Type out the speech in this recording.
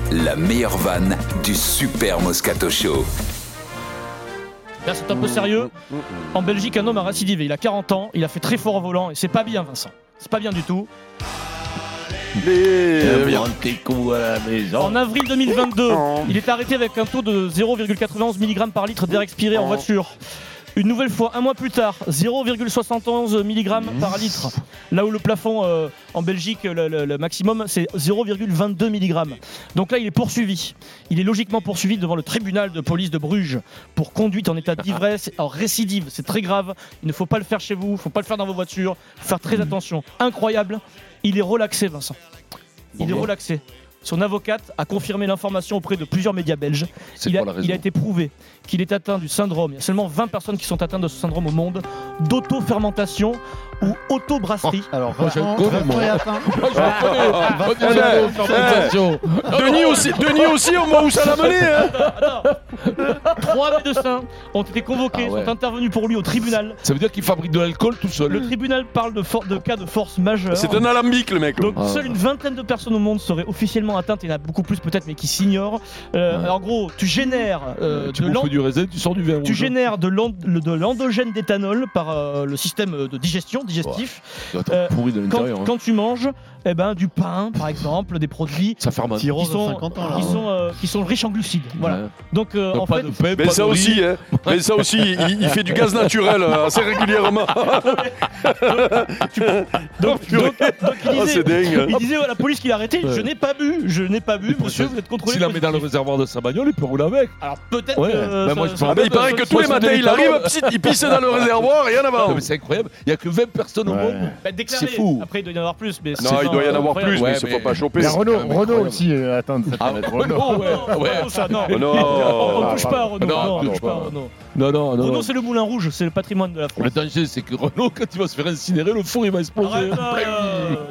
la meilleure vanne du Super Moscato Show. Là, c'est un peu sérieux. En Belgique, un homme a récidivé. Il a 40 ans, il a fait très fort au volant et c'est pas bien, Vincent. C'est pas bien du tout. En avril 2022, il est arrêté avec un taux de 0,91 mg par litre d'air expiré en voiture. Une nouvelle fois, un mois plus tard, 0,71 mg par litre. Là où le plafond en Belgique, le maximum, c'est 0,22 mg. Donc là, il est poursuivi. Il est logiquement poursuivi devant le tribunal de police de Bruges pour conduite en état d'ivresse en récidive. C'est très grave. Il ne faut pas le faire chez vous, il ne faut pas le faire dans vos voitures. Il faut faire très attention. Incroyable. Il est relaxé, Vincent. Il est relaxé. Son avocate a confirmé l'information auprès de plusieurs médias belges. Il a été prouvé qu'il est atteint du syndrome. Il y a seulement 20 personnes qui sont atteintes de ce syndrome au monde, d'auto-fermentation ou auto-brasserie. Alors, Vincent est atteint. Denis aussi, au moment où ça l'a mené. Attends. 3 médecins ont été convoqués, sont intervenus pour lui au tribunal. Ça veut dire qu'il fabrique de l'alcool tout seul. Le tribunal parle de cas de force majeure. C'est un alambic, le mec. Donc, seule une vingtaine de personnes au monde seraient officiellement atteintes. Il y en a beaucoup plus peut-être, mais qui s'ignorent. En gros, tu génères du raisin, tu sors du vin. Tu génères de l'endogène d'éthanol par le système de digestif. Pourri de l'intérieur. Quand tu manges du pain, par exemple, des produits ça fermente. qui sont riches en glucides. Voilà. Donc en fait, mais ça aussi, il fait du gaz naturel assez régulièrement. donc il disait à la police qu'il a arrêté. Ouais. Je n'ai pas bu, monsieur, vous êtes contrôlé. S'il la met dans le réservoir de sa bagnole, il peut rouler avec. Alors peut-être que il paraît que tous les matins il arrive, il pisse dans le réservoir, rien à voir. Mais c'est incroyable, il n'y a que 20 personnes au monde. C'est fou. Après il doit y en avoir plus. Mais non, il doit y en avoir plus, mais il ne faut pas choper. Il y a Renault aussi atteint de cette planète. Non, on ne touche pas à Renault. Non. Renault, c'est le moulin rouge, c'est le patrimoine de la France. Le danger, c'est que Renault, quand il va se faire incinérer, le four il va exploser.